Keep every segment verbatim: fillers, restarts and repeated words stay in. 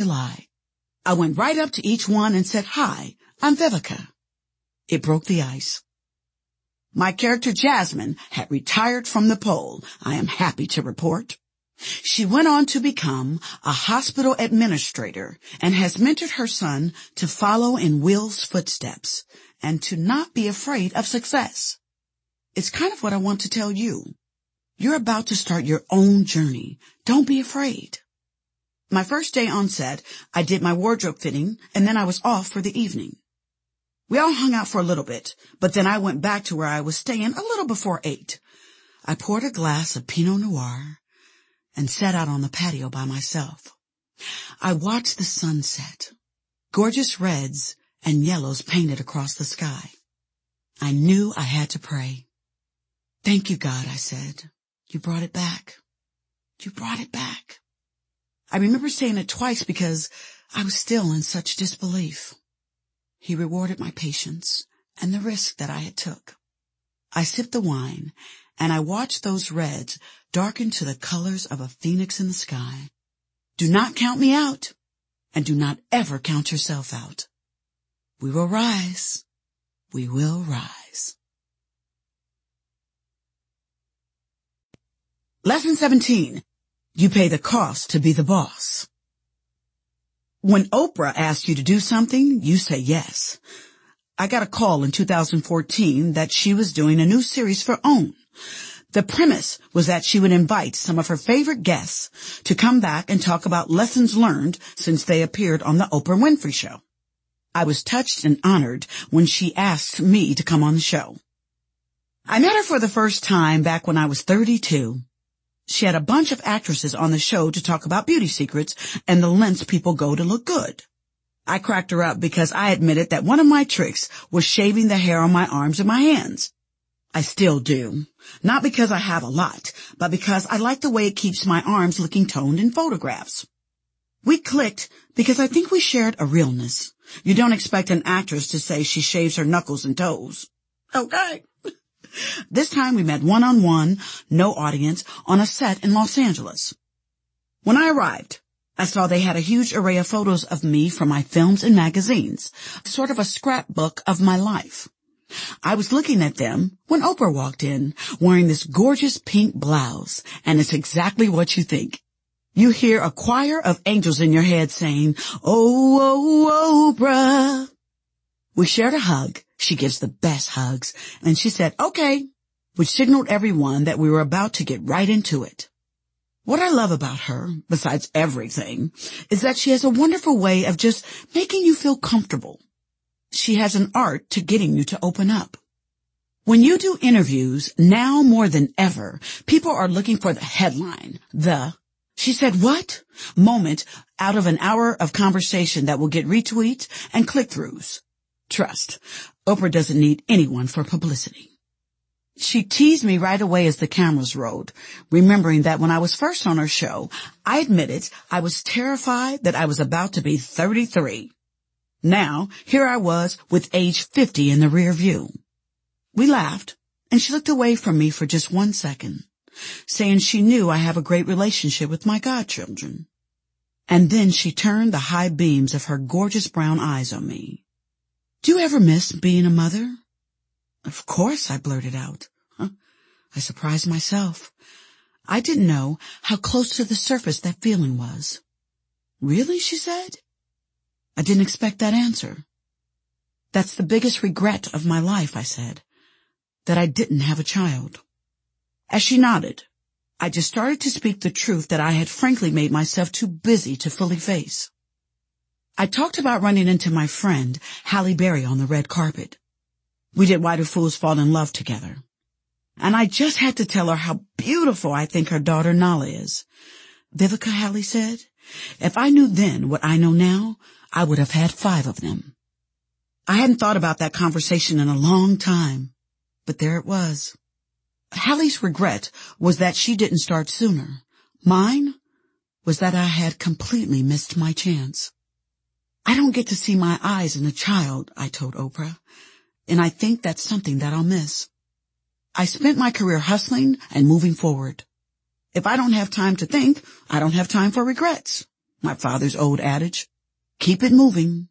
July. I went right up to each one and said, "Hi, I'm Vivica." It broke the ice. My character Jasmine had retired from the pole, I am happy to report. She went on to become a hospital administrator and has mentored her son to follow in Will's footsteps and to not be afraid of success. It's kind of what I want to tell you. You're about to start your own journey. Don't be afraid. My first day on set, I did my wardrobe fitting, and then I was off for the evening. We all hung out for a little bit, but then I went back to where I was staying a little before eight. I poured a glass of Pinot Noir and sat out on the patio by myself. I watched the sunset, gorgeous reds and yellows painted across the sky. I knew I had to pray. "Thank you, God," I said. "You brought it back. You brought it back." I remember saying it twice because I was still in such disbelief. He rewarded my patience and the risk that I had took. I sipped the wine, and I watched those reds darken to the colors of a phoenix in the sky. Do not count me out, and do not ever count yourself out. We will rise. We will rise. Lesson seventeen. You pay the cost to be the boss. When Oprah asks you to do something, you say yes. I got a call in two thousand fourteen that she was doing a new series for OWN. The premise was that she would invite some of her favorite guests to come back and talk about lessons learned since they appeared on the Oprah Winfrey Show. I was touched and honored when she asked me to come on the show. I met her for the first time back when I was thirty-two. She had a bunch of actresses on the show to talk about beauty secrets and the lengths people go to look good. I cracked her up because I admitted that one of my tricks was shaving the hair on my arms and my hands. I still do. Not because I have a lot, but because I like the way it keeps my arms looking toned in photographs. We clicked because I think we shared a realness. You don't expect an actress to say she shaves her knuckles and toes. Okay. This time we met one-on-one, no audience, on a set in Los Angeles. When I arrived, I saw they had a huge array of photos of me from my films and magazines, sort of a scrapbook of my life. I was looking at them when Oprah walked in, wearing this gorgeous pink blouse, and it's exactly what you think. You hear a choir of angels in your head saying, "Oh, oh, Oprah." We shared a hug. She gives the best hugs, and she said, "Okay," which signaled everyone that we were about to get right into it. What I love about her, besides everything, is that she has a wonderful way of just making you feel comfortable. She has an art to getting you to open up. When you do interviews, now more than ever, people are looking for the headline, the "she said what?" moment out of an hour of conversation that will get retweets and click-throughs. Trust, Oprah doesn't need anyone for publicity. She teased me right away as the cameras rolled, remembering that when I was first on her show, I admitted I was terrified that I was about to be thirty-three. Now, here I was with age fifty in the rear view. We laughed, and she looked away from me for just one second, saying she knew I have a great relationship with my godchildren. And then she turned the high beams of her gorgeous brown eyes on me. "Do you ever miss being a mother?" "Of course," I blurted out. Huh? I surprised myself. I didn't know how close to the surface that feeling was. "Really?" she said. I didn't expect that answer. "That's the biggest regret of my life," I said, "that I didn't have a child." As she nodded, I just started to speak the truth that I had frankly made myself too busy to fully face. I talked about running into my friend, Halle Berry, on the red carpet. We did Why Do Fools Fall in Love together. And I just had to tell her how beautiful I think her daughter Nala is. "Vivica," Halle said, "if I knew then what I know now, I would have had five of them." I hadn't thought about that conversation in a long time, but there it was. Halle's regret was that she didn't start sooner. Mine was that I had completely missed my chance. "I don't get to see my eyes in a child," I told Oprah, "and I think that's something that I'll miss. I spent my career hustling and moving forward. If I don't have time to think, I don't have time for regrets. My father's old adage. Keep it moving.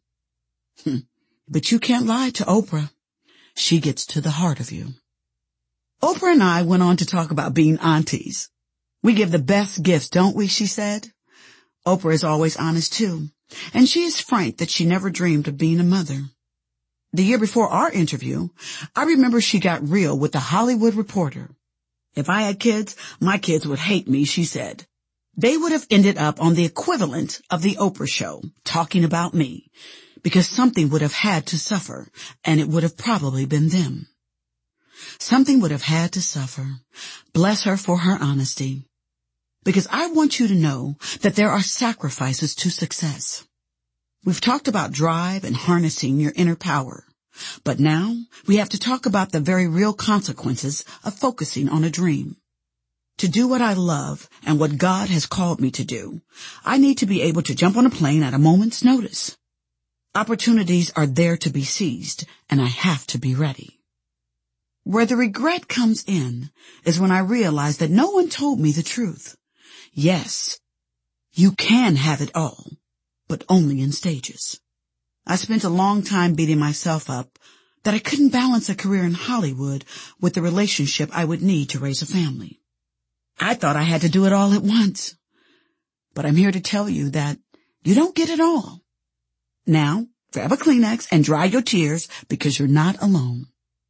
But you can't lie to Oprah. She gets to the heart of you. Oprah and I went on to talk about being aunties. We give the best gifts, don't we, she said. Oprah is always honest, too, and she is frank that she never dreamed of being a mother. The year before our interview, I remember she got real with the Hollywood Reporter. If I had kids, my kids would hate me, she said. They would have ended up on the equivalent of the Oprah show, talking about me, because something would have had to suffer, and it would have probably been them. Something would have had to suffer. Bless her for her honesty. Because I want you to know that there are sacrifices to success. We've talked about drive and harnessing your inner power. But now we have to talk about the very real consequences of focusing on a dream. To do what I love and what God has called me to do, I need to be able to jump on a plane at a moment's notice. Opportunities are there to be seized, and I have to be ready. Where the regret comes in is when I realize that no one told me the truth. Yes, you can have it all, but only in stages. I spent a long time beating myself up that I couldn't balance a career in Hollywood with the relationship I would need to raise a family. I thought I had to do it all at once. But I'm here to tell you that you don't get it all. Now, grab a Kleenex and dry your tears because you're not alone.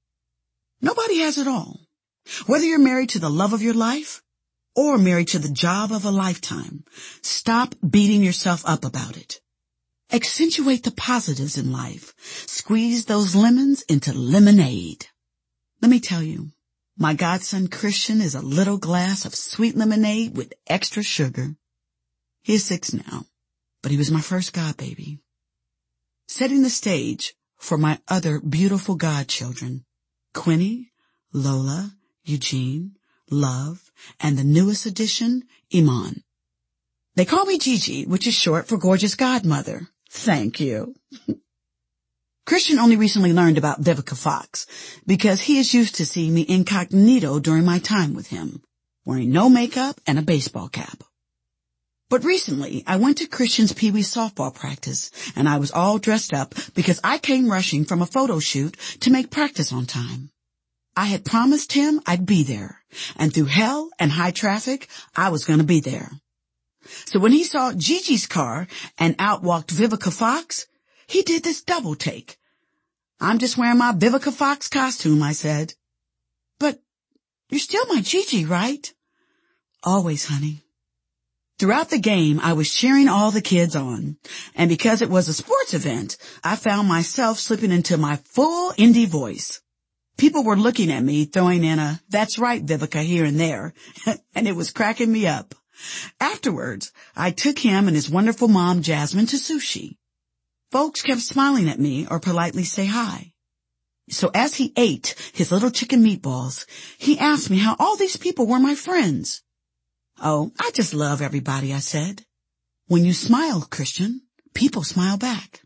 Nobody has it all. Whether you're married to the love of your life or married to the job of a lifetime, stop beating yourself up about it. Accentuate the positives in life. Squeeze those lemons into lemonade. Let me tell you, my godson Christian is a little glass of sweet lemonade with extra sugar. He is six now, but he was my first godbaby. Setting the stage for my other beautiful godchildren, Quinny, Lola, Eugene, Love, and the newest addition, Iman. They call me Gigi, which is short for gorgeous godmother. Thank you. Christian only recently learned about Vivica Fox because he is used to seeing me incognito during my time with him, wearing no makeup and a baseball cap. But recently, I went to Christian's Pee Wee softball practice, and I was all dressed up because I came rushing from a photo shoot to make practice on time. I had promised him I'd be there, and through hell and high traffic, I was going to be there. So when he saw Gigi's car and out walked Vivica Fox, he did this double take. I'm just wearing my Vivica Fox costume, I said. But you're still my Gigi, right? Always, honey. Throughout the game, I was cheering all the kids on, and because it was a sports event, I found myself slipping into my full indie voice. People were looking at me, throwing in a, "That's right, Vivica," here and there, and it was cracking me up. Afterwards, I took him and his wonderful mom, Jasmine, to sushi. Folks kept smiling at me or politely say hi. So as he ate his little chicken meatballs, he asked me how all these people were my friends. "Oh, I just love everybody," I said. When you smile, Christian, people smile back.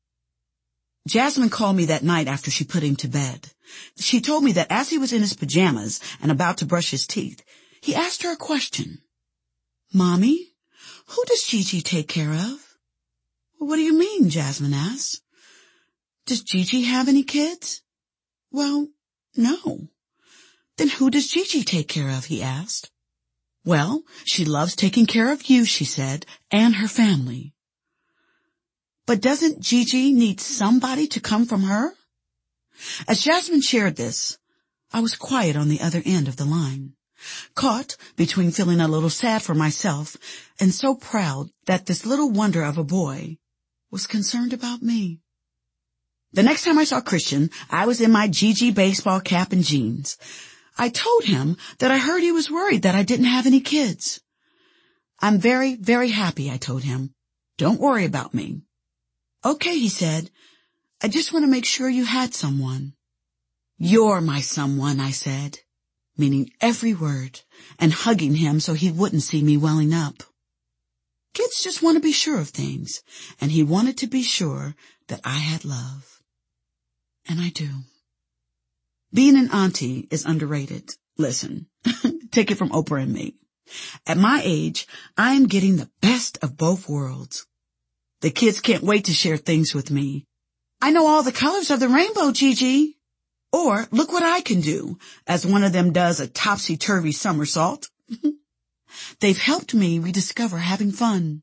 Jasmine called me that night after she put him to bed. She told me that as he was in his pajamas and about to brush his teeth, he asked her a question. "Mommy, who does Gigi take care of?" "What do you mean?" Jasmine asked. "Does Gigi have any kids?" "Well, no." "Then who does Gigi take care of?" he asked. "Well, she loves taking care of you," she said, "and her family." "But doesn't Gigi need somebody to come from her?" As Jasmine shared this, I was quiet on the other end of the line, caught between feeling a little sad for myself and so proud that this little wonder of a boy was concerned about me. The next time I saw Christian, I was in my Gigi baseball cap and jeans. I told him that I heard he was worried that I didn't have any kids. "I'm very, very happy," I told him. "Don't worry about me." "Okay," he said. "I just want to make sure you had someone." "You're my someone," I said, meaning every word, and hugging him so he wouldn't see me welling up. Kids just want to be sure of things, and he wanted to be sure that I had love. And I do. Being an auntie is underrated. Listen, take it from Oprah and me. At my age, I am getting the best of both worlds. The kids can't wait to share things with me. I know all the colors of the rainbow, Gigi. Or look what I can do, as one of them does a topsy-turvy somersault. They've helped me rediscover having fun.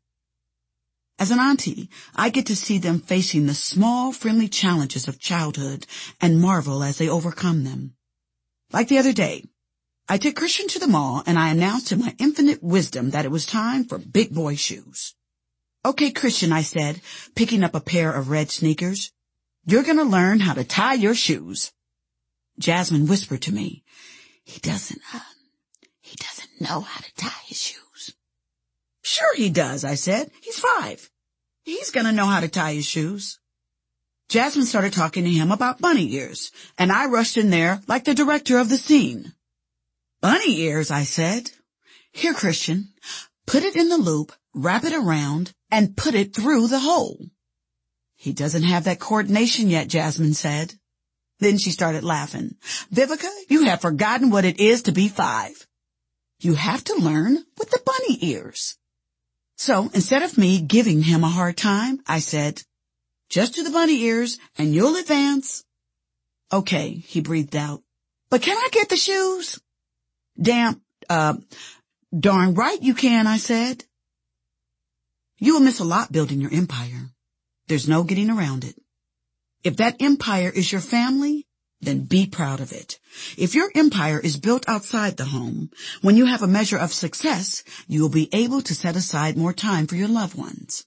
As an auntie, I get to see them facing the small, friendly challenges of childhood and marvel as they overcome them. Like the other day, I took Christian to the mall and I announced in my infinite wisdom that it was time for big boy shoes. Okay, Christian, I said, picking up a pair of red sneakers, you're going to learn how to tie your shoes. Jasmine whispered to me, he doesn't, uh, he doesn't know how to tie his shoes. Sure he does, I said. He's five. He's going to know how to tie his shoes. Jasmine started talking to him about bunny ears, and I rushed in there like the director of the scene. Bunny ears, I said. Here, Christian, put it in the loop, wrap it around, and put it through the hole. He doesn't have that coordination yet, Jasmine said. Then she started laughing. Vivica, you have forgotten what it is to be five. You have to learn with the bunny ears. So instead of me giving him a hard time, I said, just do the bunny ears and you'll advance. Okay, he breathed out. But can I get the shoes? Damn, uh, darn right you can, I said. You will miss a lot building your empire. There's no getting around it. If that empire is your family, then be proud of it. If your empire is built outside the home, when you have a measure of success, you will be able to set aside more time for your loved ones.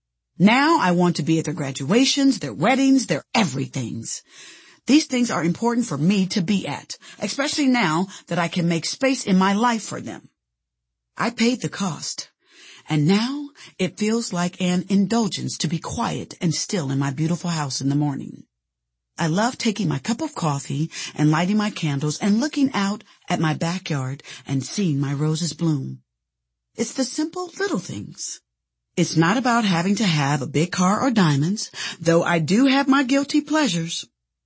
Now I want to be at their graduations, their weddings, their everythings. These things are important for me to be at, especially now that I can make space in my life for them. I paid the cost. And now it feels like an indulgence to be quiet and still in my beautiful house in the morning. I love taking my cup of coffee and lighting my candles and looking out at my backyard and seeing my roses bloom. It's the simple little things. It's not about having to have a big car or diamonds, though I do have my guilty pleasures.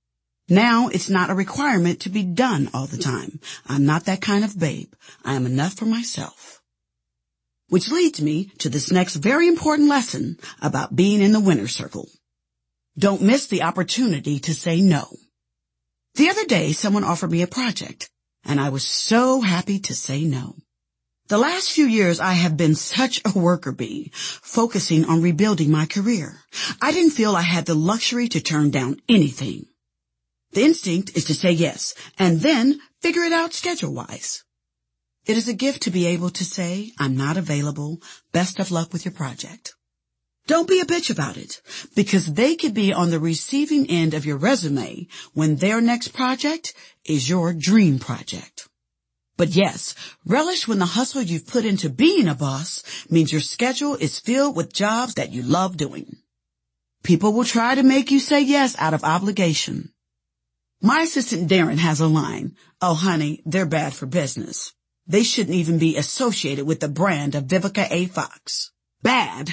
Now it's not a requirement to be done all the time. I'm not that kind of babe. I am enough for myself. Which leads me to this next very important lesson about being in the winner's circle. Don't miss the opportunity to say no. The other day, someone offered me a project, and I was so happy to say no. The last few years, I have been such a worker bee, focusing on rebuilding my career. I didn't feel I had the luxury to turn down anything. The instinct is to say yes, and then figure it out schedule-wise. It is a gift to be able to say, I'm not available, best of luck with your project. Don't be a bitch about it, because they could be on the receiving end of your resume when their next project is your dream project. But yes, relish when the hustle you've put into being a boss means your schedule is filled with jobs that you love doing. People will try to make you say yes out of obligation. My assistant Darren has a line, oh honey, they're bad for business. They shouldn't even be associated with the brand of Vivica A. Fox. Bad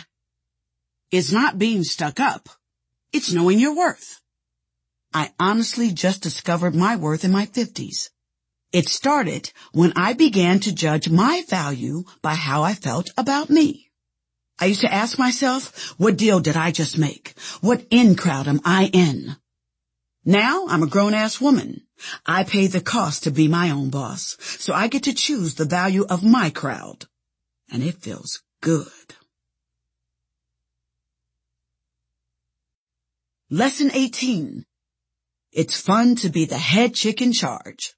is not being stuck up. It's knowing your worth. I honestly just discovered my worth in my fifties. It started when I began to judge my value by how I felt about me. I used to ask myself, what deal did I just make? What in crowd am I in? Now I'm a grown-ass woman. I pay the cost to be my own boss, so I get to choose the value of my crowd. And it feels good. Lesson eighteen. It's fun to be the head chick in charge.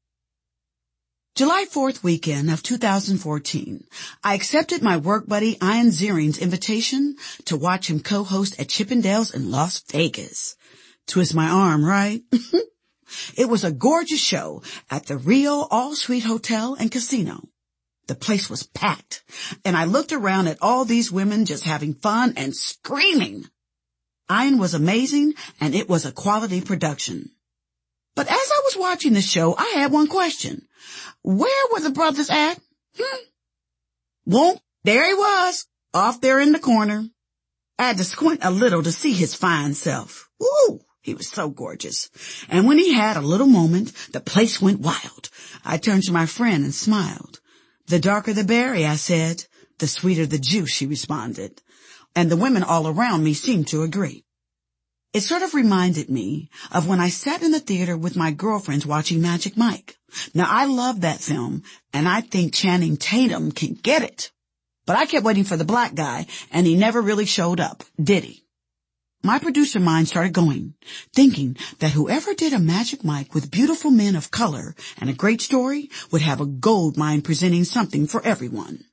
July fourth weekend of two thousand fourteen, I accepted my work buddy Ian Ziering's invitation to watch him co-host at Chippendales in Las Vegas. Twist my arm, right? It was a gorgeous show at the Rio All-Suite Hotel and Casino. The place was packed, and I looked around at all these women just having fun and screaming. Ian was amazing, and it was a quality production. But as I was watching the show, I had one question. Where were the brothers at? Hmm. Whoop, there he was, off there in the corner. I had to squint a little to see his fine self. Woo! He was so gorgeous. And when he had a little moment, the place went wild. I turned to my friend and smiled. The darker the berry, I said. The sweeter the juice, she responded. And the women all around me seemed to agree. It sort of reminded me of when I sat in the theater with my girlfriends watching Magic Mike. Now, I love that film, and I think Channing Tatum can get it. But I kept waiting for the black guy, and he never really showed up, did he? My producer mind started going, thinking that whoever did a Magic Mike with beautiful men of color and a great story would have a gold mine presenting something for everyone.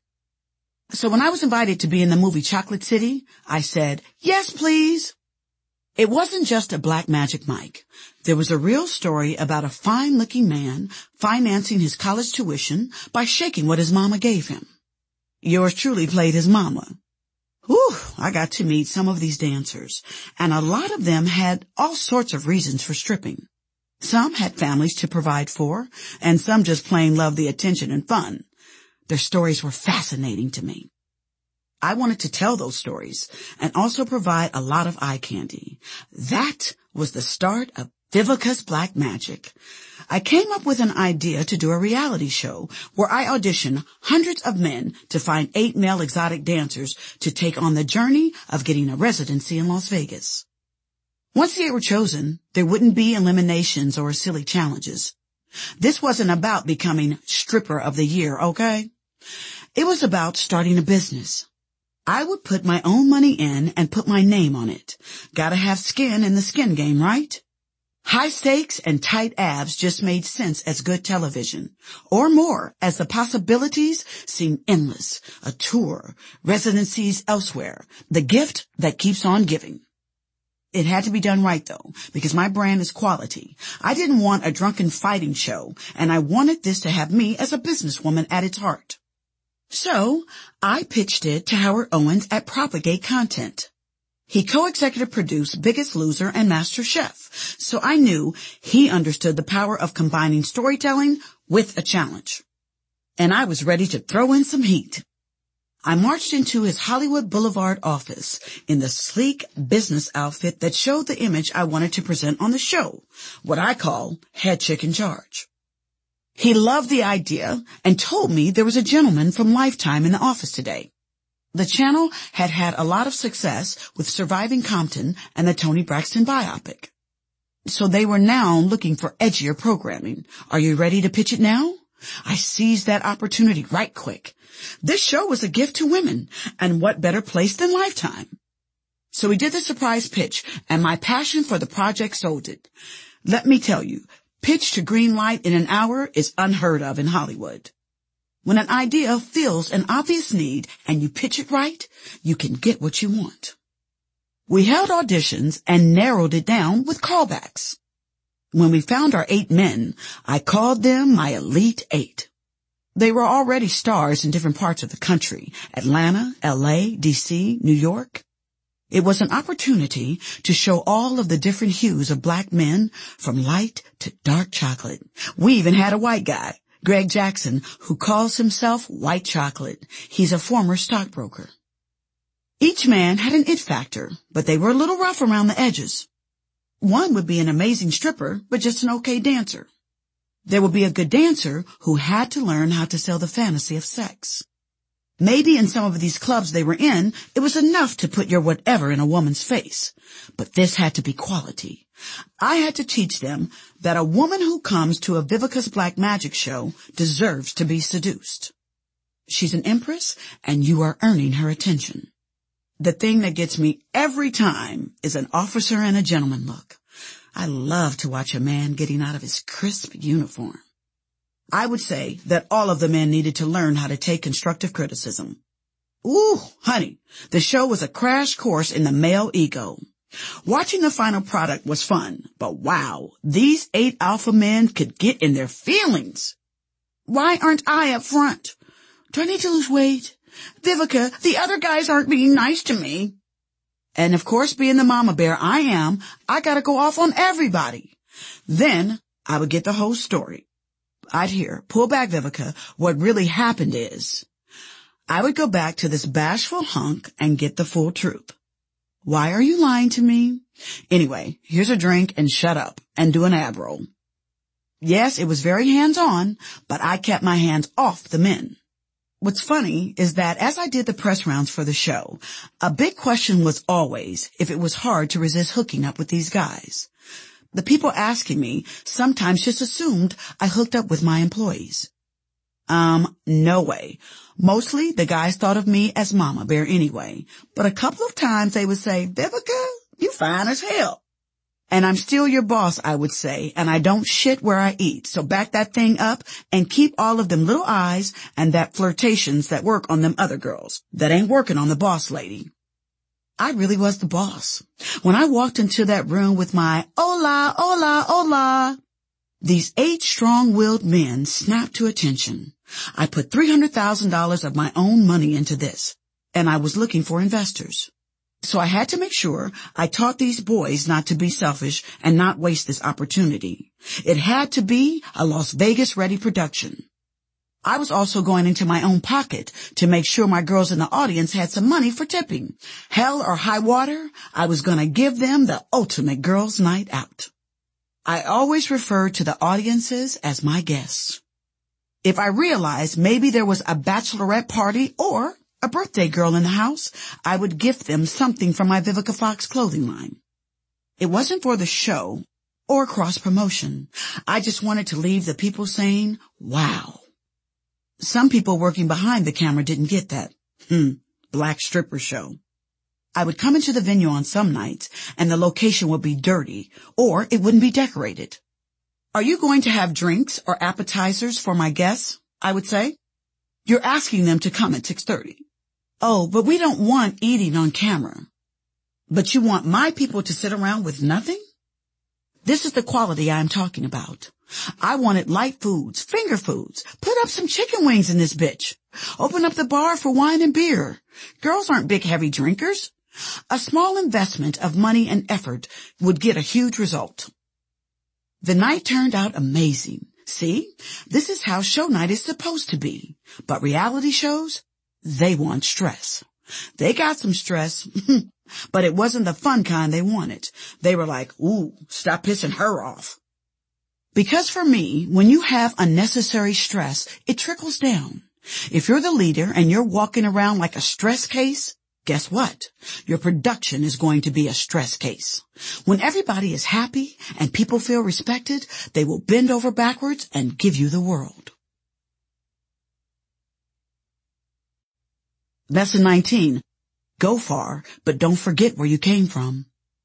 So when I was invited to be in the movie Chocolate City, I said, yes, please. It wasn't just a black Magic Mike. There was a real story about a fine-looking man financing his college tuition by shaking what his mama gave him. Yours truly played his mama. Whew, I got to meet some of these dancers, and a lot of them had all sorts of reasons for stripping. Some had families to provide for, and some just plain loved the attention and fun. Their stories were fascinating to me. I wanted to tell those stories and also provide a lot of eye candy. That was the start of Vivica's Black Magic. I came up with an idea to do a reality show where I audition hundreds of men to find eight male exotic dancers to take on the journey of getting a residency in Las Vegas. Once they were chosen, there wouldn't be eliminations or silly challenges. This wasn't about becoming stripper of the year, okay? It was about starting a business. I would put my own money in and put my name on it. Gotta have skin in the skin game, right? High stakes and tight abs just made sense as good television, or more, as the possibilities seemed endless. A tour, residencies elsewhere, the gift that keeps on giving. It had to be done right, though, because my brand is quality. I didn't want a drunken fighting show, and I wanted this to have me as a businesswoman at its heart. So, I pitched it to Howard Owens at Propagate Content. He co-executive produced Biggest Loser and Master Chef, so I knew he understood the power of combining storytelling with a challenge. And I was ready to throw in some heat. I marched into his Hollywood Boulevard office in the sleek business outfit that showed the image I wanted to present on the show, what I call head chick in charge. He loved the idea and told me there was a gentleman from Lifetime in the office today. The channel had had a lot of success with Surviving Compton and the Toni Braxton biopic. So they were now looking for edgier programming. Are you ready to pitch it now? I seized that opportunity right quick. This show was a gift to women, and what better place than Lifetime? So we did the surprise pitch, and my passion for the project sold it. Let me tell you, pitch to green light in an hour is unheard of in Hollywood. When an idea fills an obvious need and you pitch it right, you can get what you want. We held auditions and narrowed it down with callbacks. When we found our eight men, I called them my Elite Eight. They were already stars in different parts of the country, Atlanta, L A, D C, New York. It was an opportunity to show all of the different hues of black men, from light to dark chocolate. We even had a white guy, Greg Jackson, who calls himself White Chocolate. He's a former stockbroker. Each man had an it factor, but they were a little rough around the edges. One would be an amazing stripper, but just an okay dancer. There would be a good dancer who had to learn how to sell the fantasy of sex. Maybe in some of these clubs they were in, it was enough to put your whatever in a woman's face. But this had to be quality. I had to teach them that a woman who comes to a Vivica's Black Magic show deserves to be seduced. She's an empress, and you are earning her attention. The thing that gets me every time is an officer and a gentleman look. I love to watch a man getting out of his crisp uniform. I would say that all of the men needed to learn how to take constructive criticism. Ooh, honey, the show was a crash course in the male ego. Watching the final product was fun, but wow, these eight alpha men could get in their feelings. Why aren't I up front? Do I need to lose weight? Vivica, the other guys aren't being nice to me. And of course, being the mama bear I am, I gotta go off on everybody. Then I would get the whole story. I'd hear, pull back, Vivica, what really happened is, I would go back to this bashful hunk and get the full truth. Why are you lying to me? Anyway, here's a drink and shut up and do an ab roll. Yes, it was very hands-on, but I kept my hands off the men. What's funny is that as I did the press rounds for the show, a big question was always if it was hard to resist hooking up with these guys. The people asking me sometimes just assumed I hooked up with my employees. Um, no way. Mostly the guys thought of me as Mama Bear anyway, but a couple of times they would say, Vivica, you fine as hell. And I'm still your boss, I would say, and I don't shit where I eat. So back that thing up and keep all of them little eyes and that flirtations that work on them other girls that ain't working on the boss lady. I really was the boss. When I walked into that room with my hola, hola, hola, these eight strong-willed men snapped to attention. I put three hundred thousand dollars of my own money into this, and I was looking for investors. So I had to make sure I taught these boys not to be selfish and not waste this opportunity. It had to be a Las Vegas-ready production. I was also going into my own pocket to make sure my girls in the audience had some money for tipping. Hell or high water, I was going to give them the ultimate girls' night out. I always refer to the audiences as my guests. If I realized maybe there was a bachelorette party or a birthday girl in the house, I would gift them something from my Vivica Fox clothing line. It wasn't for the show or cross-promotion. I just wanted to leave the people saying, wow. Some people working behind the camera didn't get that. Hmm, black stripper show. I would come into the venue on some nights and the location would be dirty or it wouldn't be decorated. Are you going to have drinks or appetizers for my guests? I would say. You're asking them to come at six thirty. Oh, but we don't want eating on camera. But you want my people to sit around with nothing? This is the quality I'm talking about. I wanted light foods, finger foods. Put up some chicken wings in this bitch. Open up the bar for wine and beer. Girls aren't big, heavy drinkers. A small investment of money and effort would get a huge result. The night turned out amazing. See, this is how show night is supposed to be. But reality shows, they want stress. They got some stress, but it wasn't the fun kind they wanted. They were like, ooh, stop pissing her off. Because for me, when you have unnecessary stress, it trickles down. If you're the leader and you're walking around like a stress case, guess what? Your production is going to be a stress case. When everybody is happy and people feel respected, they will bend over backwards and give you the world. Lesson nineteen. Go far, but don't forget where you came from.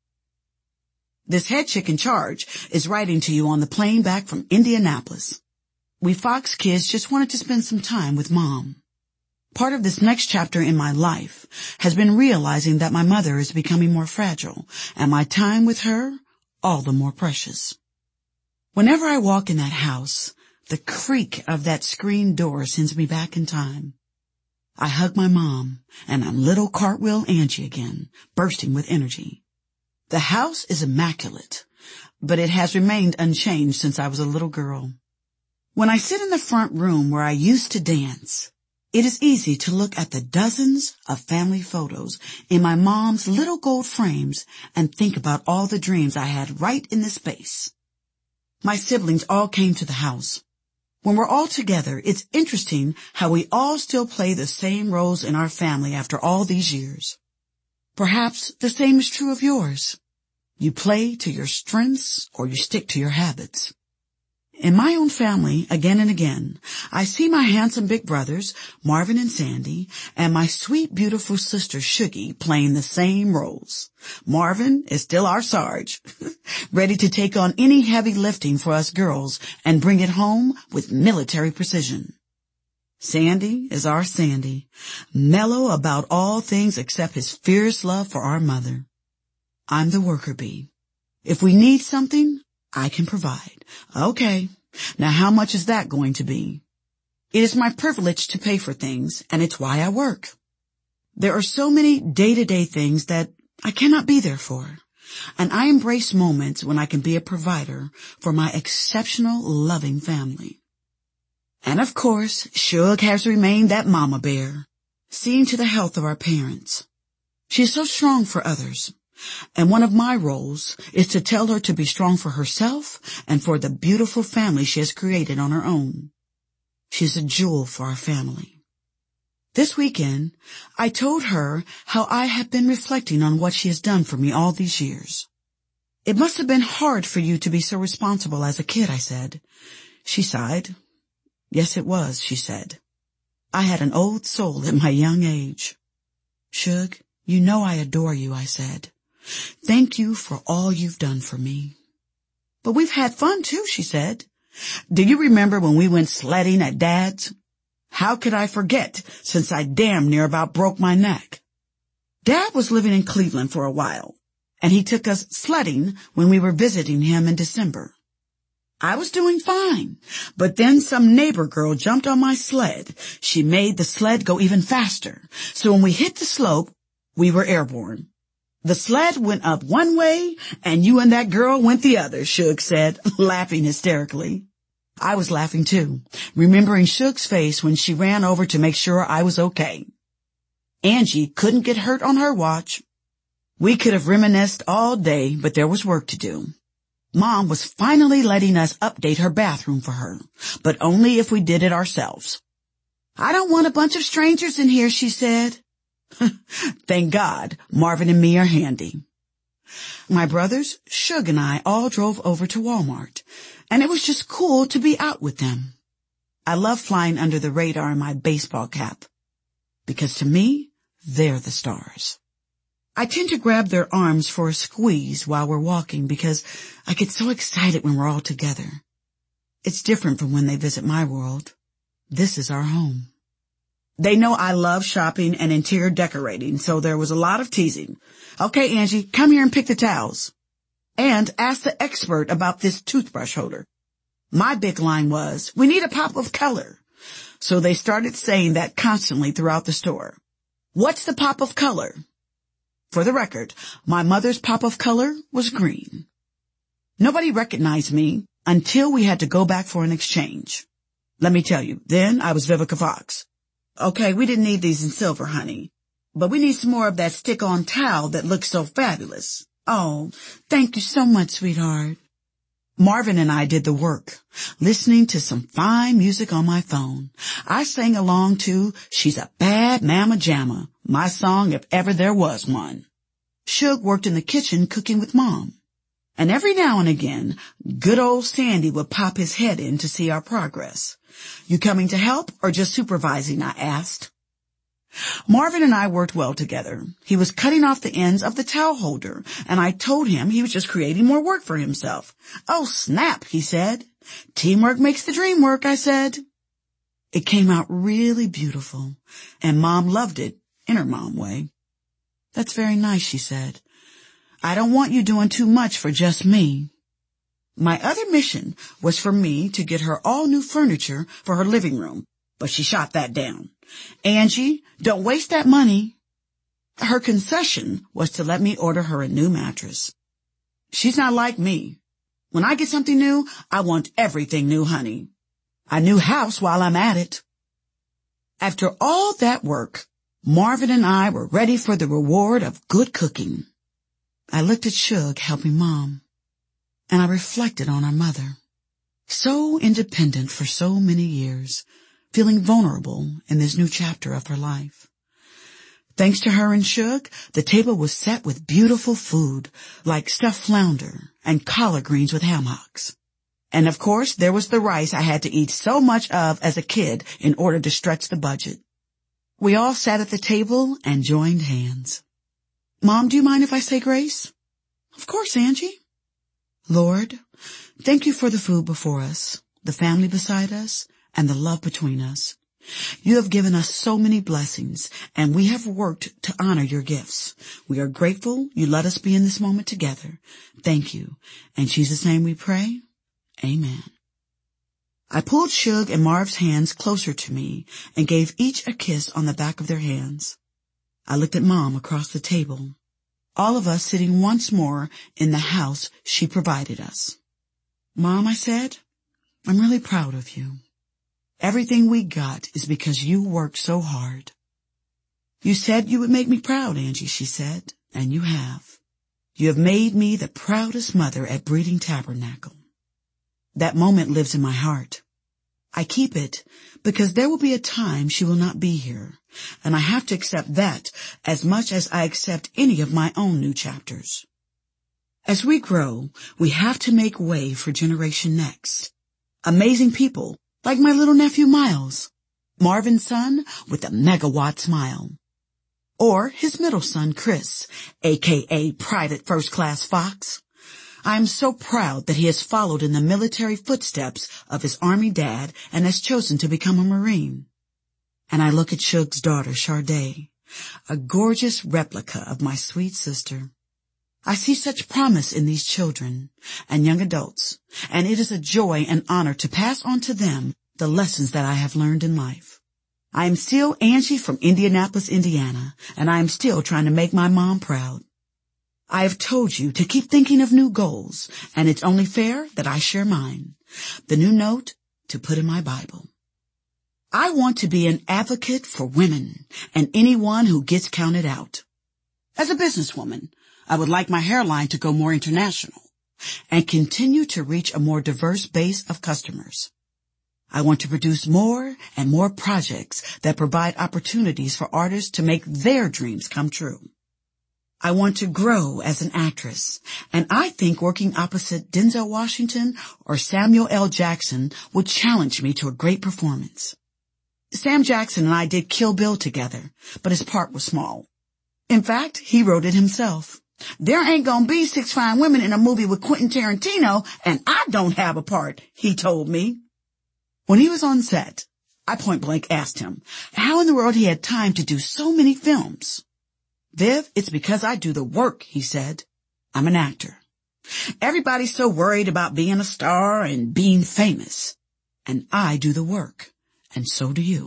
This head chick in charge is writing to you on the plane back from Indianapolis. We Fox kids just wanted to spend some time with Mom. Part of this next chapter in my life has been realizing that my mother is becoming more fragile and my time with her all the more precious. Whenever I walk in that house, the creak of that screen door sends me back in time. I hug my mom and I'm little Cartwheel Angie again, bursting with energy. The house is immaculate, but it has remained unchanged since I was a little girl. When I sit in the front room where I used to dance, it is easy to look at the dozens of family photos in my mom's little gold frames and think about all the dreams I had right in this space. My siblings all came to the house. When we're all together, it's interesting how we all still play the same roles in our family after all these years. Perhaps the same is true of yours. You play to your strengths or you stick to your habits. In my own family, again and again, I see my handsome big brothers, Marvin and Sandy, and my sweet, beautiful sister, Shuggy, playing the same roles. Marvin is still our Sarge, ready to take on any heavy lifting for us girls and bring it home with military precision. Sandy is our Sandy, mellow about all things except his fierce love for our mother. I'm the worker bee. If we need something, I can provide. Okay, now how much is that going to be? It is my privilege to pay for things, and it's why I work. There are so many day-to-day things that I cannot be there for, and I embrace moments when I can be a provider for my exceptional, loving family. And of course, Shug has remained that mama bear, seeing to the health of our parents. She is so strong for others. And one of my roles is to tell her to be strong for herself and for the beautiful family she has created on her own. She's a jewel for our family. This weekend, I told her how I have been reflecting on what she has done for me all these years. It must have been hard for you to be so responsible as a kid, I said. She sighed. Yes, it was, she said. I had an old soul at my young age. Shug, you know I adore you, I said. Thank you for all you've done for me. But we've had fun too, she said. Do you remember when we went sledding at Dad's? How could I forget, since I damn near about broke my neck? Dad was living in Cleveland for a while, and he took us sledding when we were visiting him in December. I was doing fine, but then some neighbor girl jumped on my sled. She made the sled go even faster, so when we hit the slope, we were airborne. The sled went up one way, and you and that girl went the other, Shug said, laughing hysterically. I was laughing too, remembering Shug's face when she ran over to make sure I was okay. Angie couldn't get hurt on her watch. We could have reminisced all day, but there was work to do. Mom was finally letting us update her bathroom for her, but only if we did it ourselves. I don't want a bunch of strangers in here, she said. Thank God, Marvin and me are handy. My brothers, Shug and I all drove over to Walmart, and it was just cool to be out with them. I love flying under the radar in my baseball cap, because to me, they're the stars. I tend to grab their arms for a squeeze while we're walking because I get so excited when we're all together. It's different from when they visit my world. This is our home. They know I love shopping and interior decorating, so there was a lot of teasing. Okay, Angie, come here and pick the towels. And ask the expert about this toothbrush holder. My big line was, we need a pop of color. So they started saying that constantly throughout the store. What's the pop of color? For the record, my mother's pop of color was green. Nobody recognized me until we had to go back for an exchange. Let me tell you, then I was Vivica Fox. Okay, we didn't need these in silver, honey, but we need some more of that stick-on towel that looks so fabulous. Oh, thank you so much, sweetheart. Marvin and I did the work, listening to some fine music on my phone. I sang along to She's a Bad Mama Jamma, my song if ever there was one. Shug worked in the kitchen cooking with Mom. And every now and again, good old Sandy would pop his head in to see our progress. You coming to help or just supervising? I asked. Marvin and I worked well together. He was cutting off the ends of the towel holder, and I told him he was just creating more work for himself. Oh, snap, he said. Teamwork makes the dream work, I said. It came out really beautiful, and Mom loved it in her mom way. That's very nice, she said. I don't want you doing too much for just me. My other mission was for me to get her all new furniture for her living room, but she shot that down. Angie, don't waste that money. Her concession was to let me order her a new mattress. She's not like me. When I get something new, I want everything new, honey. A new house while I'm at it. After all that work, Marvin and I were ready for the reward of good cooking. I looked at Shug helping Mom, and I reflected on our mother. So independent for so many years, feeling vulnerable in this new chapter of her life. Thanks to her and Shug, the table was set with beautiful food, like stuffed flounder and collard greens with ham hocks. And of course, there was the rice I had to eat so much of as a kid in order to stretch the budget. We all sat at the table and joined hands. Mom, do you mind if I say grace? Of course, Angie. Lord, thank you for the food before us, the family beside us, and the love between us. You have given us so many blessings, and we have worked to honor your gifts. We are grateful you let us be in this moment together. Thank you. In Jesus' name we pray. Amen. I pulled Shug and Marv's hands closer to me and gave each a kiss on the back of their hands. I looked at Mom across the table, all of us sitting once more in the house she provided us. Mom, I said, I'm really proud of you. Everything we got is because you worked so hard. You said you would make me proud, Angie, she said, and you have. You have made me the proudest mother at Breeding Tabernacle. That moment lives in my heart. I keep it because there will be a time she will not be here, and I have to accept that as much as I accept any of my own new chapters. As we grow, we have to make way for Generation Next. Amazing people like my little nephew Miles, Marvin's son with a megawatt smile, or his middle son Chris, aka Private First Class Fox. I am so proud that he has followed in the military footsteps of his Army dad and has chosen to become a Marine. And I look at Suge's daughter, Sharday, a gorgeous replica of my sweet sister. I see such promise in these children and young adults, and it is a joy and honor to pass on to them the lessons that I have learned in life. I am still Angie from Indianapolis, Indiana, and I am still trying to make my mom proud. I have told you to keep thinking of new goals, and it's only fair that I share mine. The new note to put in my Bible. I want to be an advocate for women and anyone who gets counted out. As a businesswoman, I would like my hairline to go more international and continue to reach a more diverse base of customers. I want to produce more and more projects that provide opportunities for artists to make their dreams come true. I want to grow as an actress, and I think working opposite Denzel Washington or Samuel L. Jackson would challenge me to a great performance. Sam Jackson and I did Kill Bill together, but his part was small. In fact, he wrote it himself. There ain't gonna be six fine women in a movie with Quentin Tarantino, and I don't have a part, he told me. When he was on set, I point blank asked him how in the world he had time to do so many films. Viv, it's because I do the work, he said. I'm an actor. Everybody's so worried about being a star and being famous. And I do the work, and so do you.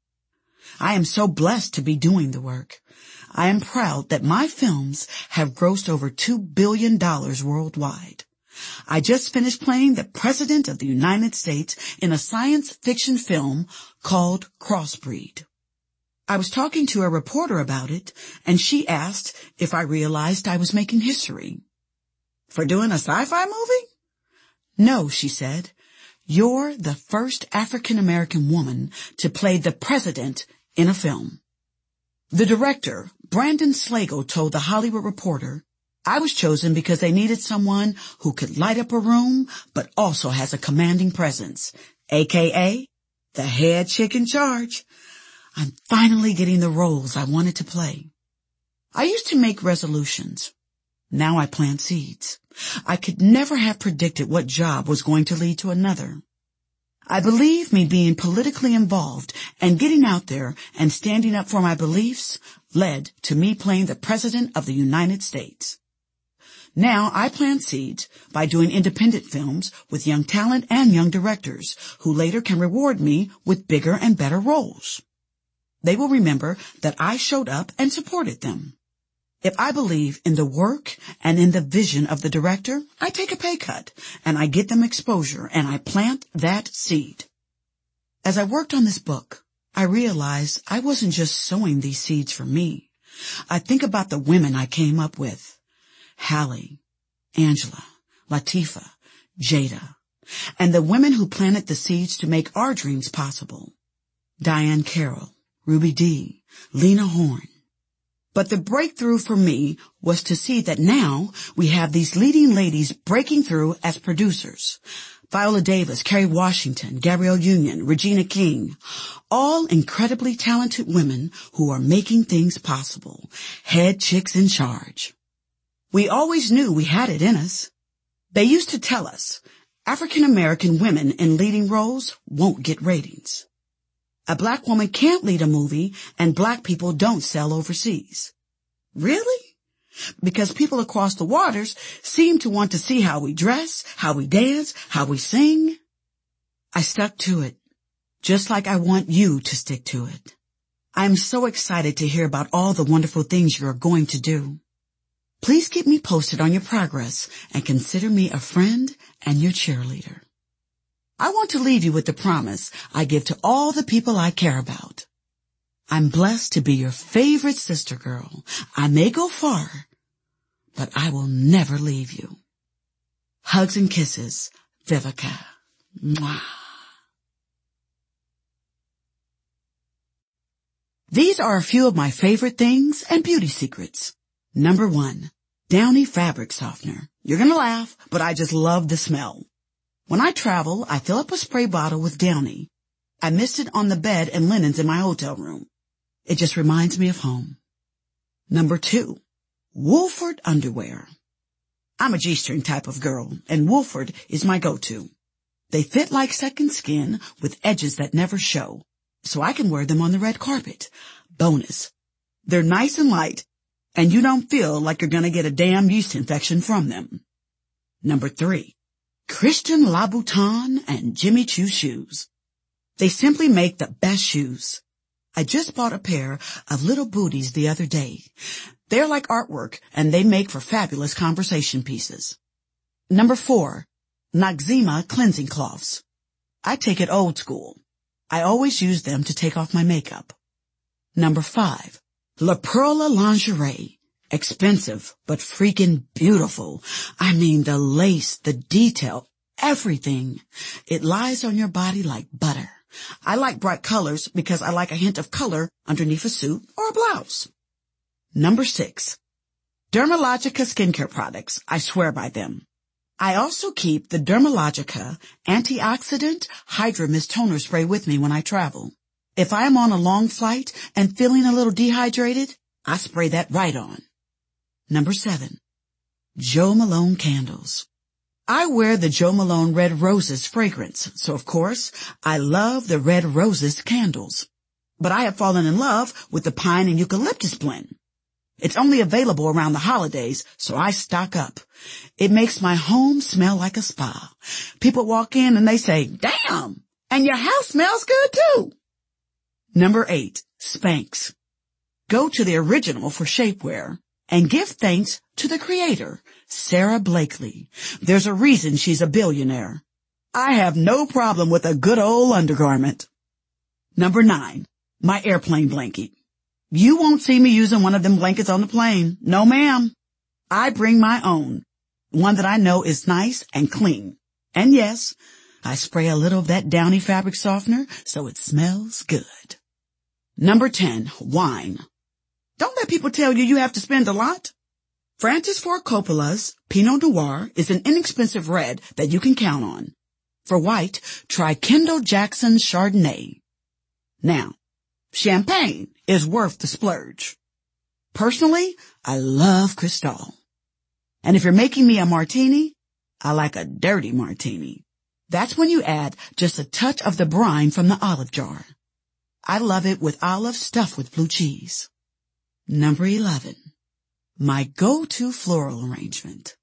I am so blessed to be doing the work. I am proud that my films have grossed over two billion dollars worldwide. I just finished playing the President of the United States in a science fiction film called Crossbreed. I was talking to a reporter about it, and she asked if I realized I was making history. For doing a sci-fi movie? No, she said. You're the first African-American woman to play the president in a film. The director, Brandon Slagle, told The Hollywood Reporter, I was chosen because they needed someone who could light up a room but also has a commanding presence, aka the head chick in charge. I'm finally getting the roles I wanted to play. I used to make resolutions. Now I plant seeds. I could never have predicted what job was going to lead to another. I believe me being politically involved and getting out there and standing up for my beliefs led to me playing the President of the United States. Now I plant seeds by doing independent films with young talent and young directors who later can reward me with bigger and better roles. They will remember that I showed up and supported them. If I believe in the work and in the vision of the director, I take a pay cut and I get them exposure and I plant that seed. As I worked on this book, I realized I wasn't just sowing these seeds for me. I think about the women I came up with. Hallie, Angela, Latifah, Jada, and the women who planted the seeds to make our dreams possible. Diane Carroll, Ruby Dee, Lena Horne. But the breakthrough for me was to see that now we have these leading ladies breaking through as producers. Viola Davis, Kerry Washington, Gabrielle Union, Regina King, all incredibly talented women who are making things possible. Head chicks in charge. We always knew we had it in us. They used to tell us African American women in leading roles won't get ratings. A black woman can't lead a movie and black people don't sell overseas. Really? Because people across the waters seem to want to see how we dress, how we dance, how we sing. I stuck to it, just like I want you to stick to it. I'm so excited to hear about all the wonderful things you are going to do. Please keep me posted on your progress and consider me a friend and your cheerleader. I want to leave you with the promise I give to all the people I care about. I'm blessed to be your favorite sister girl. I may go far, but I will never leave you. Hugs and kisses, Vivica. Mwah. These are a few of my favorite things and beauty secrets. Number one, Downy fabric softener. You're gonna laugh, but I just love the smell. When I travel, I fill up a spray bottle with Downy. I mist it on the bed and linens in my hotel room. It just reminds me of home. Number two, Wolford underwear. I'm a G-string type of girl, and Wolford is my go-to. They fit like second skin with edges that never show, so I can wear them on the red carpet. Bonus, they're nice and light, and you don't feel like you're gonna get a damn yeast infection from them. Number three, Christian Louboutin and Jimmy Choo shoes. They simply make the best shoes. I just bought a pair of little booties the other day. They're like artwork, and they make for fabulous conversation pieces. Number four, Noxzema cleansing cloths. I take it old school. I always use them to take off my makeup. Number five, La Perla lingerie. Expensive, but freaking beautiful. I mean, the lace, the detail, everything. It lies on your body like butter. I like bright colors because I like a hint of color underneath a suit or a blouse. Number six, Dermalogica skincare products. I swear by them. I also keep the Dermalogica antioxidant Hydra Mist toner spray with me when I travel. If I am on a long flight and feeling a little dehydrated, I spray that right on. Number seven, Jo Malone candles. I wear the Jo Malone Red Roses fragrance, so of course, I love the Red Roses candles. But I have fallen in love with the pine and eucalyptus blend. It's only available around the holidays, so I stock up. It makes my home smell like a spa. People walk in and they say, "Damn, and your house smells good too." Number eight, Spanx. Go to the original for shapewear and give thanks to the creator, Sarah Blakely. There's a reason she's a billionaire. I have no problem with a good old undergarment. Number nine, my airplane blanket. You won't see me using one of them blankets on the plane. No, ma'am. I bring my own, one that I know is nice and clean. And yes, I spray a little of that Downy fabric softener so it smells good. Number ten, wine. Don't let people tell you you have to spend a lot. Francis Ford Coppola's Pinot Noir is an inexpensive red that you can count on. For white, try Kendall Jackson's Chardonnay. Now, champagne is worth the splurge. Personally, I love Cristal. And if you're making me a martini, I like a dirty martini. That's when you add just a touch of the brine from the olive jar. I love it with olive stuffed with blue cheese. Number eleven, my go-to floral arrangement.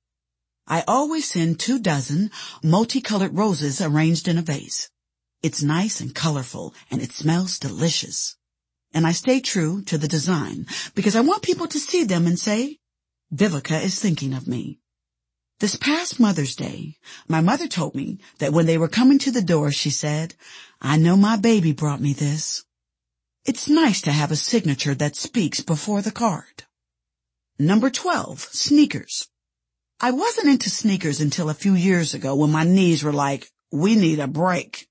I always send two dozen multicolored roses arranged in a vase. It's nice and colorful, and it smells delicious. And I stay true to the design because I want people to see them and say, Vivica is thinking of me. This past Mother's Day, my mother told me that when they were coming to the door, she said, "I know my baby brought me this." It's nice to have a signature that speaks before the card. Number twelve, sneakers. I wasn't into sneakers until a few years ago when my knees were like, we need a break.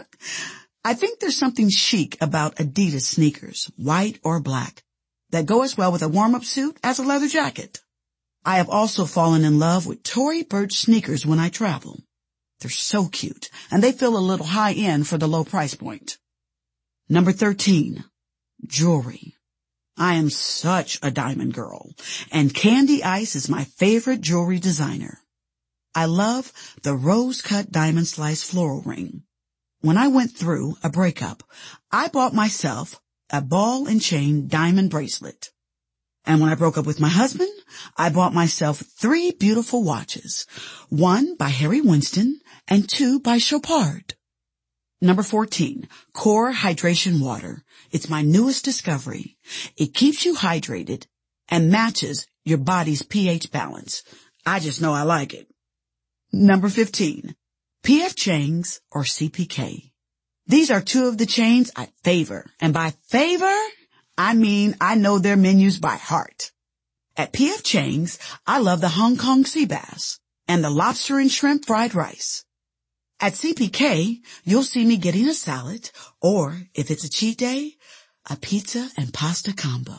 I think there's something chic about Adidas sneakers, white or black, that go as well with a warm-up suit as a leather jacket. I have also fallen in love with Tory Burch sneakers when I travel. They're so cute, and they feel a little high-end for the low price point. Number thirteen, jewelry. I am such a diamond girl, and Candy Ice is my favorite jewelry designer. I love the rose-cut diamond slice floral ring. When I went through a breakup, I bought myself a ball and chain diamond bracelet. And when I broke up with my husband, I bought myself three beautiful watches, one by Harry Winston and two by Chopard. Number fourteen, Core Hydration Water. It's my newest discovery. It keeps you hydrated and matches your body's pH balance. I just know I like it. Number fifteen, P F Chang's or C P K. These are two of the chains I favor. And by favor, I mean I know their menus by heart. At P F Chang's, I love the Hong Kong sea bass and the lobster and shrimp fried rice. At C P K, you'll see me getting a salad, or if it's a cheat day, a pizza and pasta combo.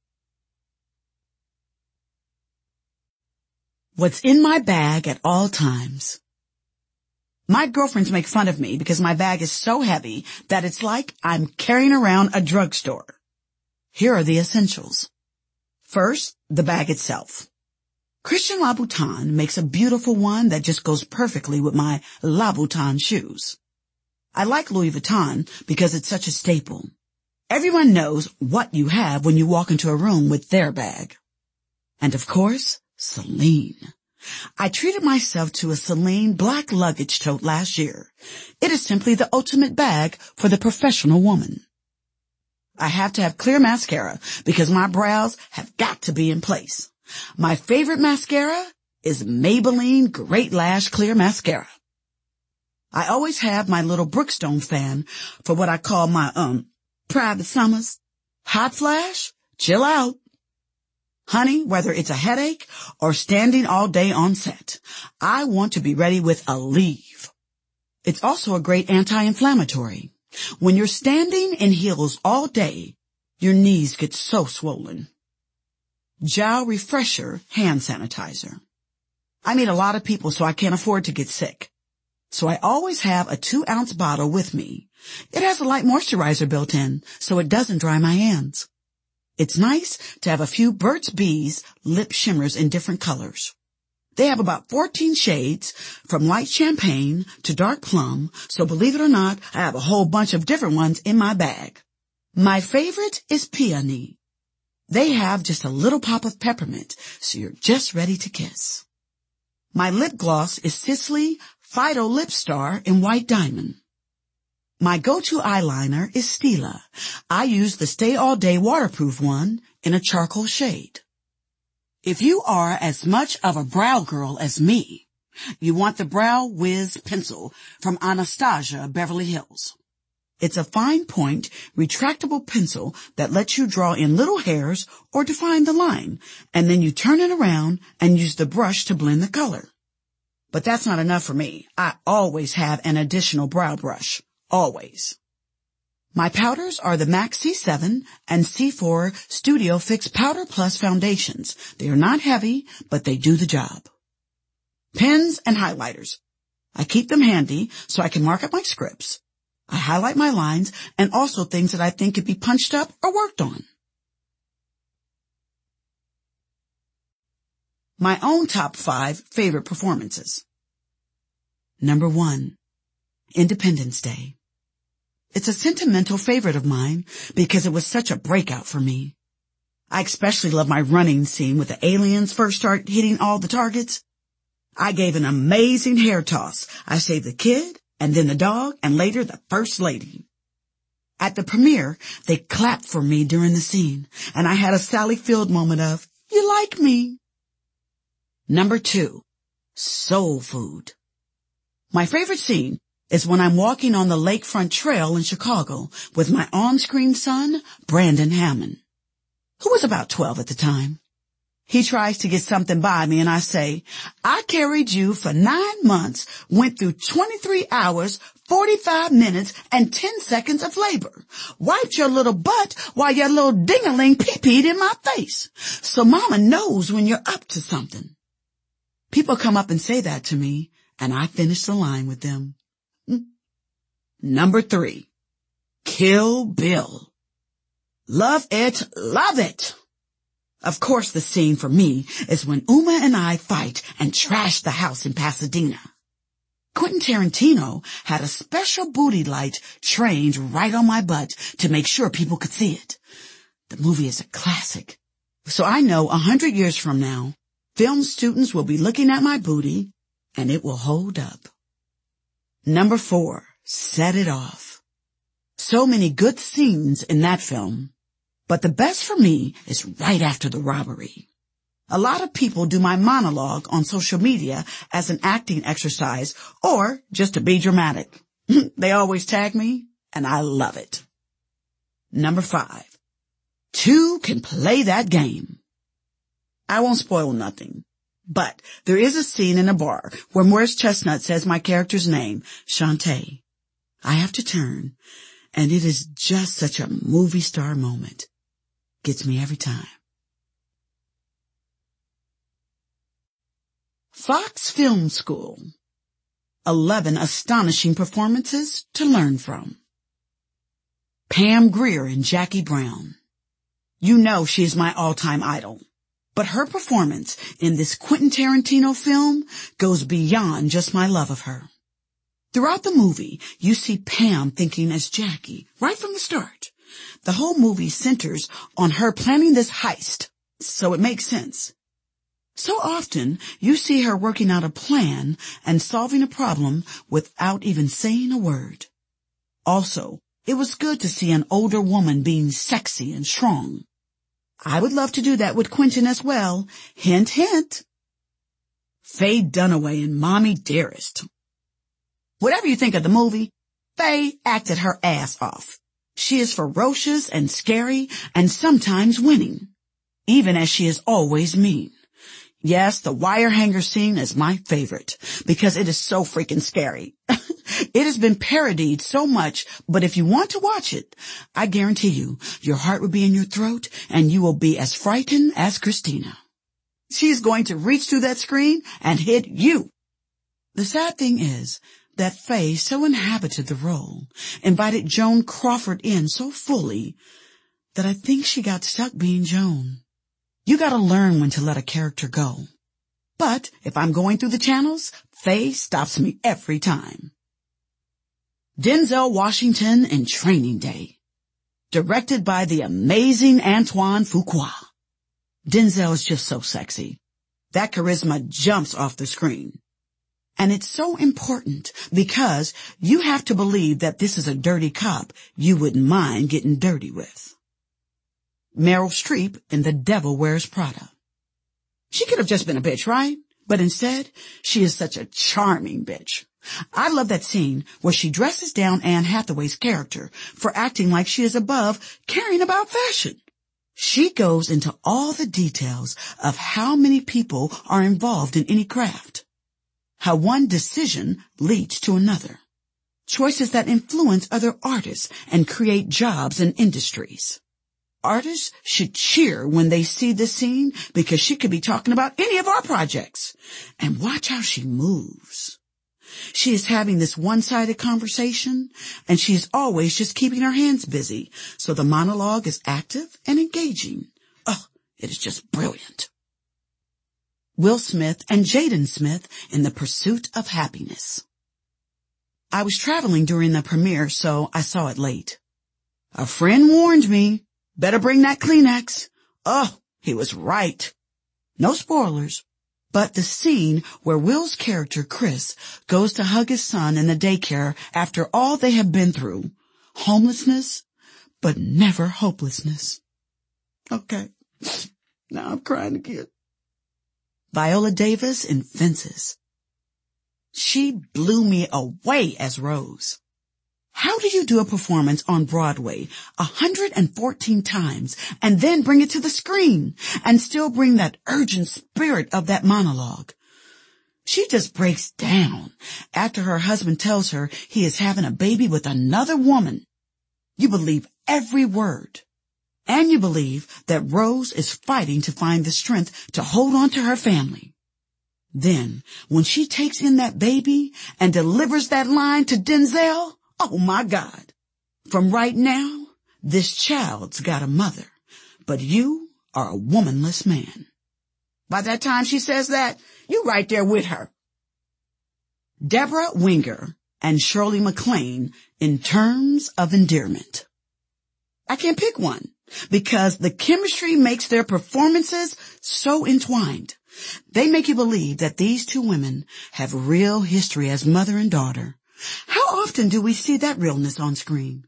What's in my bag at all times? My girlfriends make fun of me because my bag is so heavy that it's like I'm carrying around a drugstore. Here are the essentials. First, the bag itself. Christian Louboutin makes a beautiful one that just goes perfectly with my Louboutin shoes. I like Louis Vuitton because it's such a staple. Everyone knows what you have when you walk into a room with their bag. And of course, Celine. I treated myself to a Celine black luggage tote last year. It is simply the ultimate bag for the professional woman. I have to have clear mascara because my brows have got to be in place. My favorite mascara is Maybelline Great Lash Clear Mascara. I always have my little Brookstone fan for what I call my, um, private summers. Hot flash, chill out. Honey, whether it's a headache or standing all day on set, I want to be ready with Aleve. It's also a great anti-inflammatory. When you're standing in heels all day, your knees get so swollen. Jow Refresher hand sanitizer. I meet a lot of people, so I can't afford to get sick. So I always have a two ounce bottle with me. It has a light moisturizer built in, so it doesn't dry my hands. It's nice to have a few Burt's Bees lip shimmers in different colors. They have about fourteen shades, from light champagne to dark plum, so believe it or not, I have a whole bunch of different ones in my bag. My favorite is Peony. They have just a little pop of peppermint, so you're just ready to kiss. My lip gloss is Sisley Fido Lip Star in White Diamond. My go-to eyeliner is Stila. I use the Stay All Day waterproof one in a charcoal shade. If you are as much of a brow girl as me, you want the Brow Wiz pencil from Anastasia Beverly Hills. It's a fine point, retractable pencil that lets you draw in little hairs or define the line, and then you turn it around and use the brush to blend the color. But that's not enough for me. I always have an additional brow brush. Always. My powders are the MAC C seven and C four Studio Fix Powder Plus foundations. They are not heavy, but they do the job. Pens and highlighters. I keep them handy so I can mark up my scripts. I highlight my lines and also things that I think could be punched up or worked on. My own top five favorite performances. Number one, Independence Day. It's a sentimental favorite of mine because it was such a breakout for me. I especially love my running scene with the aliens first start hitting all the targets. I gave an amazing hair toss. I saved the kid and then the dog and later the first lady. At the premiere, they clapped for me during the scene and I had a Sally Field moment of, you like me. Number two, Soul Food. My favorite scene is when I'm walking on the Lakefront Trail in Chicago with my on-screen son, Brandon Hammond, who was about twelve at the time. He tries to get something by me and I say, I carried you for nine months, went through twenty-three hours, forty-five minutes, and ten seconds of labor. Wiped your little butt while your little ding-a-ling pee-peed in my face. So mama knows when you're up to something. People come up and say that to me and I finish the line with them. Number three, Kill Bill. Love it, love it. Of course, the scene for me is when Uma and I fight and trash the house in Pasadena. Quentin Tarantino had a special booty light trained right on my butt to make sure people could see it. The movie is a classic. So I know a hundred years from now, film students will be looking at my booty and it will hold up. Number four, Set It Off. So many good scenes in that film, but the best for me is right after the robbery. A lot of people do my monologue on social media as an acting exercise or just to be dramatic. They always tag me, and I love it. Number five, Two Can Play That Game. I won't spoil nothing, but there is a scene in a bar where Morris Chestnut says my character's name, Shantae. I have to turn, And it is just such a movie star moment. Gets me every time. Fox Film School. Eleven astonishing performances to learn from. Pam Grier and Jackie Brown. You know she is my all-time idol. But her performance in this Quentin Tarantino film goes beyond just my love of her. Throughout the movie, you see Pam thinking as Jackie, right from the start. The whole movie centers on her planning this heist, so it makes sense. So often, you see her working out a plan and solving a problem without even saying a word. Also, it was good to see an older woman being sexy and strong. I would love to do that with Quentin as well. Hint, hint. Faye Dunaway and Mommy Dearest. Whatever you think of the movie, Faye acted her ass off. She is ferocious and scary and sometimes winning, even as she is always mean. Yes, the wire hanger scene is my favorite because it is so freaking scary. It has been parodied so much, but if you want to watch it, I guarantee you, your heart will be in your throat and you will be as frightened as Christina. She is going to reach through that screen and hit you. The sad thing is that Faye so inhabited the role, invited Joan Crawford in so fully, that I think she got stuck being Joan. You gotta learn when to let a character go. But if I'm going through the channels, Faye stops me every time. Denzel Washington in Training Day. Directed by the amazing Antoine Fuqua. Denzel is just so sexy. That charisma jumps off the screen. And it's so important because you have to believe that this is a dirty cop you wouldn't mind getting dirty with. Meryl Streep in The Devil Wears Prada. She could have just been a bitch, right? But instead, she is such a charming bitch. I love that scene where she dresses down Anne Hathaway's character for acting like she is above caring about fashion. She goes into all the details of how many people are involved in any craft. How one decision leads to another. Choices that influence other artists and create jobs and industries. Artists should cheer when they see this scene because she could be talking about any of our projects. And watch how she moves. She is having this one-sided conversation and she is always just keeping her hands busy. So the monologue is active and engaging. Oh, it is just brilliant. Will Smith and Jaden Smith in The Pursuit of Happiness. I was traveling during the premiere, so I saw it late. A friend warned me, better bring that Kleenex. Oh, he was right. No spoilers, but the scene where Will's character, Chris, goes to hug his son in the daycare after all they have been through. Homelessness, but never hopelessness. Okay, now I'm crying again. Viola Davis in Fences. She blew me away as Rose. How do you do a performance on Broadway one hundred fourteen times and then bring it to the screen and still bring that urgent spirit of that monologue? She just breaks down after her husband tells her he is having a baby with another woman. You believe every word. And you believe that Rose is fighting to find the strength to hold on to her family. Then, when she takes in that baby and delivers that line to Denzel, oh my God. From right now, this child's got a mother, but you are a womanless man. By that time she says that, you right there with her. Deborah Winger and Shirley MacLaine in Terms of Endearment. I can't pick one. Because the chemistry makes their performances so entwined. They make you believe that these two women have real history as mother and daughter. How often do we see that realness on screen?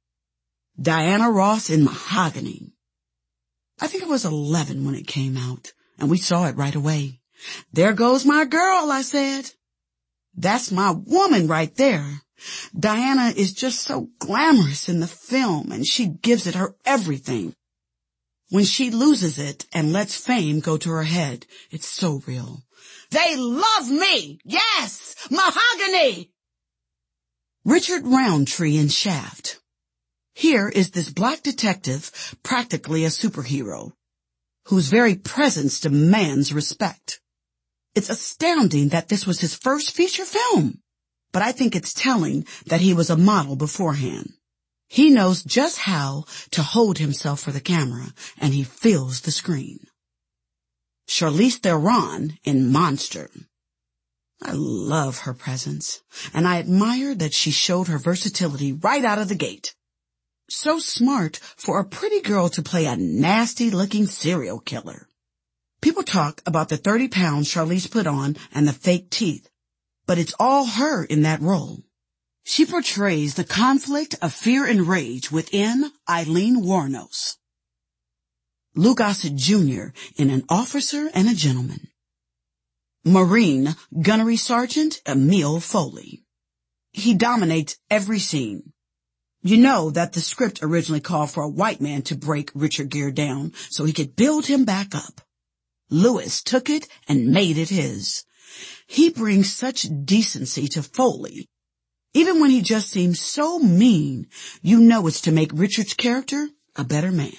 Diana Ross in Mahogany. I think I was eleven when it came out, and we saw it right away. There goes my girl, I said. That's my woman right there. Diana is just so glamorous in the film, and she gives it her everything. When she loses it and lets fame go to her head, it's so real. They love me! Yes! Mahogany! Richard Roundtree in Shaft. Here is this black detective, practically a superhero, whose very presence demands respect. It's astounding that this was his first feature film, but I think it's telling that he was a model beforehand. He knows just how to hold himself for the camera, and he fills the screen. Charlize Theron in Monster. I love her presence, and I admire that she showed her versatility right out of the gate. So smart for a pretty girl to play a nasty-looking serial killer. People talk about the thirty pounds Charlize put on and the fake teeth, but it's all her in that role. She portrays the conflict of fear and rage within Eileen Wuornos. Lou Gossett Junior in An Officer and a Gentleman. Marine Gunnery Sergeant Emil Foley. He dominates every scene. You know that the script originally called for a white man to break Richard Gere down so he could build him back up. Lewis took it and made it his. He brings such decency to Foley. Even when he just seems so mean, you know it's to make Richard's character a better man.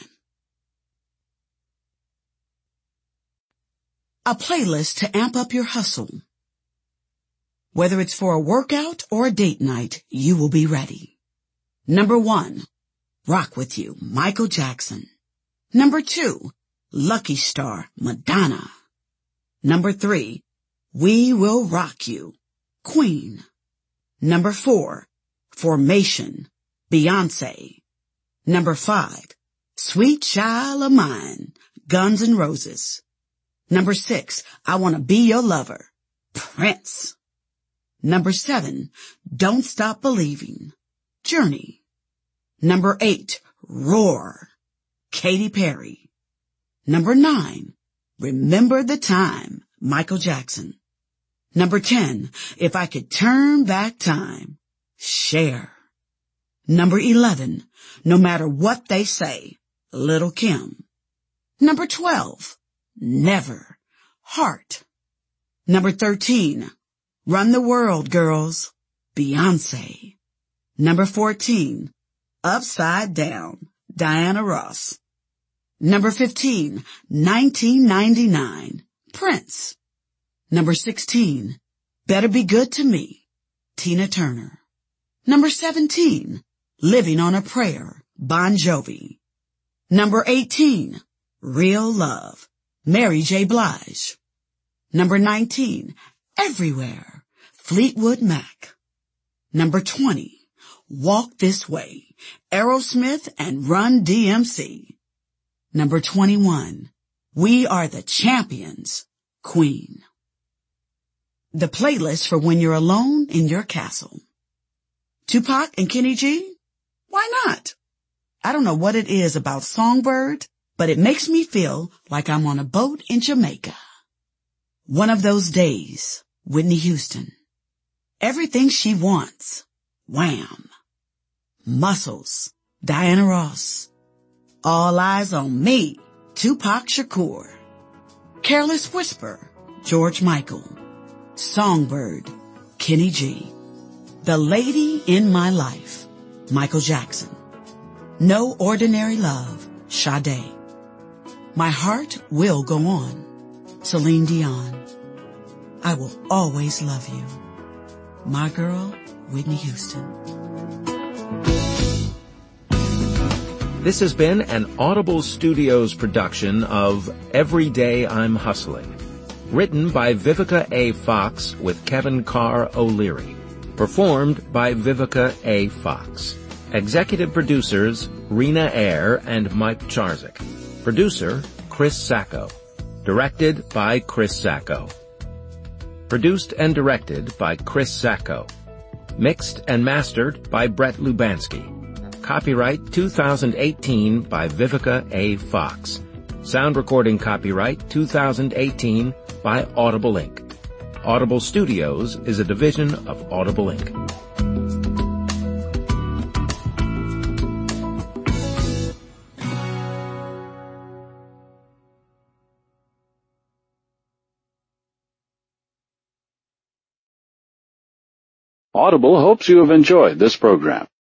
A playlist to amp up your hustle. Whether it's for a workout or a date night, you will be ready. Number one, Rock With You, Michael Jackson. Number two, Lucky Star, Madonna. Number three, We Will Rock You, Queen. Number four, Formation, Beyonce. Number five, Sweet Child of Mine, Guns N' Roses. Number six, I Wanna Be Your Lover, Prince. Number seven, Don't Stop Believing, Journey. Number eight, Roar, Katy Perry. Number nine, Remember the Time, Michael Jackson. Number ten, If I Could Turn Back Time, Cher. Number eleven, No Matter What They Say, Lil' Kim. Number twelve, Never, Heart. Number thirteen, Run the World, Girls, Beyonce. Number fourteen, Upside Down, Diana Ross. Number fifteen, nineteen ninety-nine, Prince. Number sixteen, Better Be Good to Me, Tina Turner. Number seventeen, Living on a Prayer, Bon Jovi. Number eighteen, Real Love, Mary J. Blige. Number nineteen, Everywhere, Fleetwood Mac. Number twenty, Walk This Way, Aerosmith and Run D M C. Number twenty-one, We Are the Champions, Queen. The playlist for when you're alone in your castle. Tupac and Kenny G? Why not? I don't know what it is about Songbird, but it makes me feel like I'm on a boat in Jamaica. One of Those Days, Whitney Houston. Everything She Wants, Wham. Muscles, Diana Ross. All Eyes on Me, Tupac Shakur. Careless Whisper, George Michael. Songbird, Kenny G. The Lady in My Life, Michael Jackson. No Ordinary Love, Sade. My Heart Will Go On, Celine Dion. I Will Always Love You, my girl, Whitney Houston. This has been an Audible Studios production of Every Day I'm Hustling. Written by Vivica A. Fox with Kevin Carr O'Leary. Performed by Vivica A. Fox. Executive producers Rena Eyre and Mike Charzik. Producer Chris Sacco. Directed by Chris Sacco. Produced and directed by Chris Sacco. Mixed and mastered by Brett Lubansky. Copyright two thousand eighteen by Vivica A. Fox. Sound recording copyright two thousand eighteen by Audible Incorporated. Audible Studios is a division of Audible Incorporated. Audible hopes you have enjoyed this program.